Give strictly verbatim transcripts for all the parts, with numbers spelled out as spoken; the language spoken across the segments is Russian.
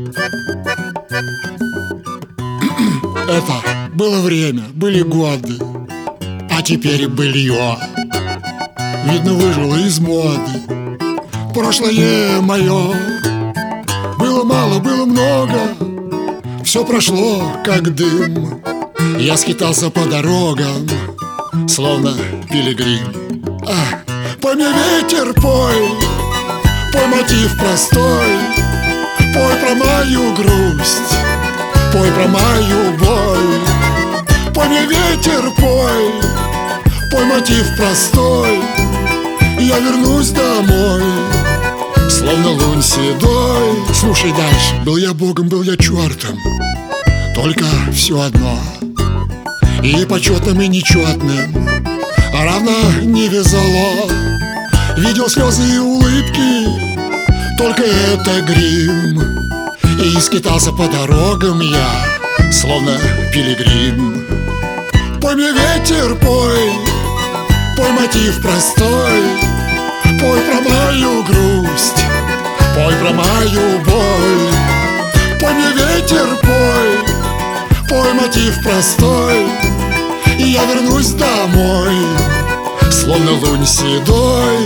Это было время, были годы, а теперь былье, видно, выжило из моды. Прошлое мое было мало, было много, все прошло, как дым. Я скитался по дорогам, словно пилигрим. А, пой мне, ветер, пой, пой мотив простой, пой про мою грусть, пой про мою боль. Пой мне, ветер, пой, пой мотив простой, я вернусь домой, словно лунь седой. Слушай дальше. Был я богом, был я чертом, только все одно, и почетным, и нечетным равно не везало. Видел слезы и улыбки, только это грим. И скитался по дорогам я, словно пилигрим. Пой мне, ветер, пой, пой мотив простой, пой про мою грусть, пой про мою боль. Пой мне, ветер, пой, пой мотив простой, и я вернусь домой, словно лунь седой.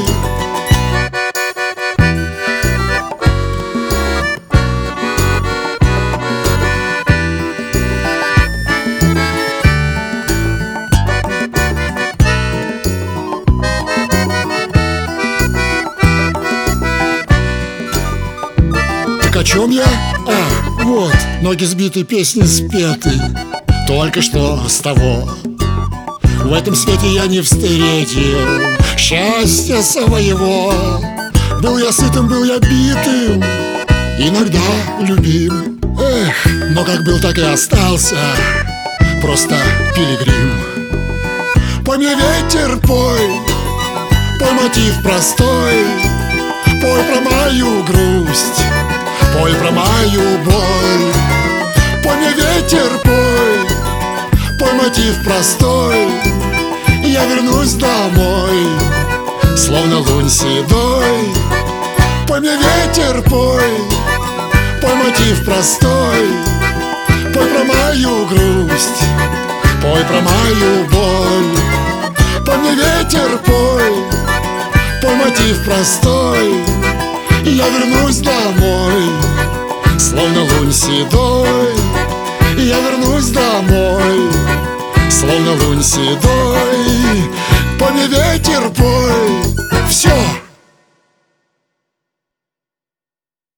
О чем я? А, вот, ноги сбиты, песни спеты, только что с того. В этом свете я не встретил счастья своего. Был я сытым, был я битым, иногда любим. Эх, но как был, так и остался, просто пилигрим. Пой мне, ветер, пой, пой мотив простой, пой про мою грусть, пой про мою боль. Пой мне, ветер, пой, пой мотив простой, я вернусь домой, словно лунь седой. Пой мне, ветер, пой, пой мотив простой, пой про мою грусть, пой про мою боль. Пой мне, ветер, пой, пой мотив простой, я вернусь домой, словно лунь седой. Я вернусь домой, словно лунь седой. Пой мне, ветер, пой, все.